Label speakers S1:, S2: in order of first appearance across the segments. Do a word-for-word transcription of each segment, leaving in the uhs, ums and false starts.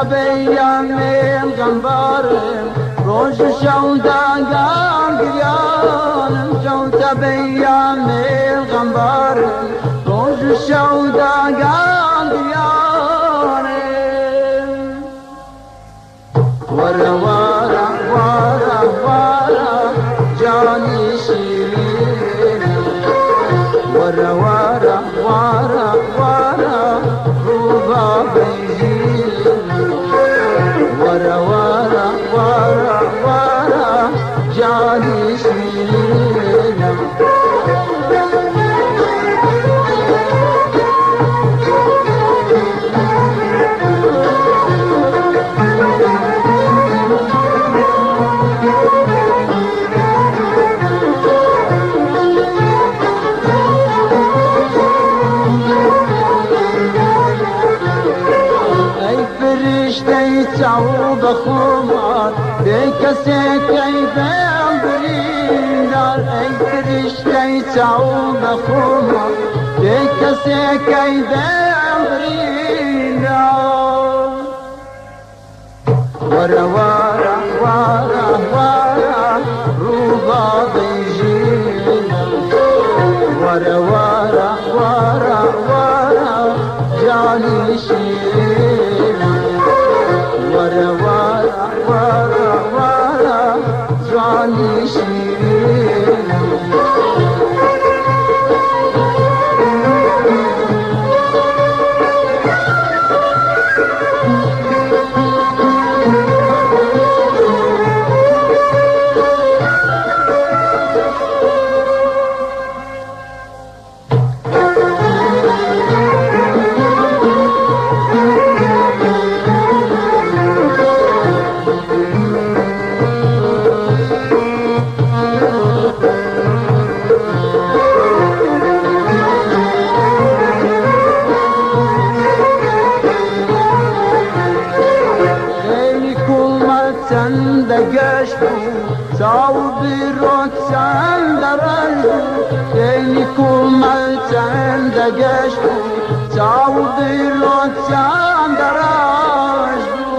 S1: بيان الغنبار روش شوداقان قريان شوت بيان الغنبار روش شوداقان قريان ورا ورا ورا ورا جاني شيرين ورا ورا ورا ورا روضا بيجين ورا ورا ورا ورا جاني شيرين تعوض خمار بكسي كيدان بريندار اي فرشتي تعوض خمار بكسي كيدان بريندار ورا ورا ورا ورا روضا بيجينا ورا ورا ورا ورا جاني شيرين ورا ورا ورا ورا جاني شيرين صوبي روتسان درجو يعني كل ملتان دقشو صوبي روتسان درجو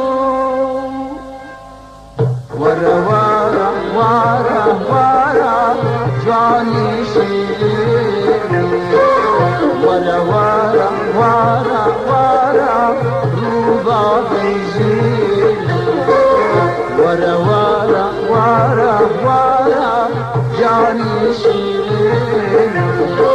S1: ورا ورا ورا ورا جاني شيرين ورا ورا ورا ورا روضا بيجين ورا ورا ورا ورا جاني شيرين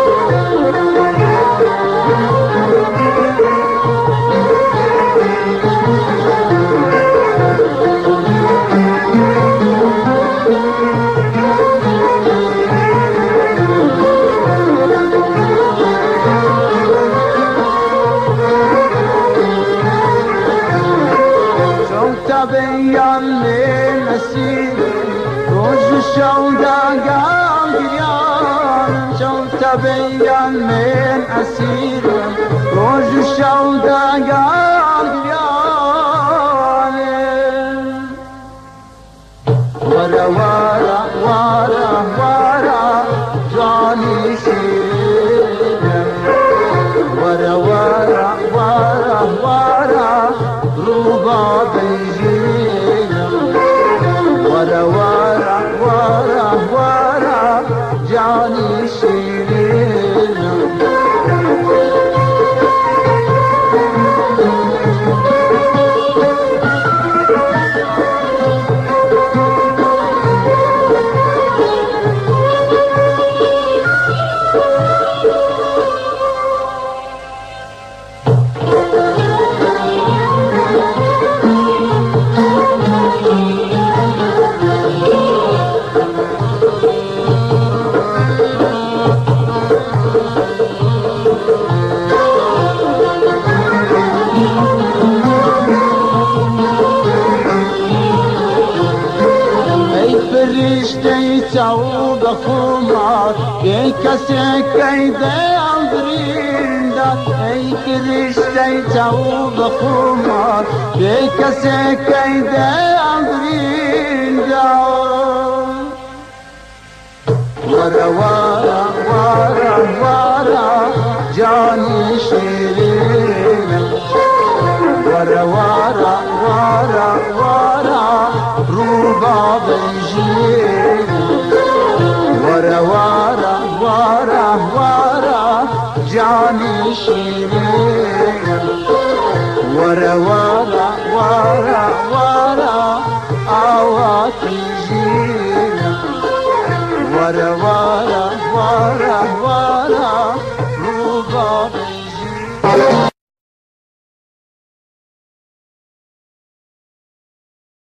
S1: بيان من أسير روج الشوداقان قريان شوت بيان من أسير روج الشوداقان قريان ورا ورا ورا ورا جاني شيرين ورا ورا ورا ورا روضا بيجينا ورا ورا ورا ورا جاني شيرين تعوض خمار كيكسي كيدي عمريندا اي كريشتي تعوض خمار كيكسي كيدي عمريندا ورا ورا ورا ورا جاني شيرين ورا ورا شيرين ورا ورا ورا ورا عواتي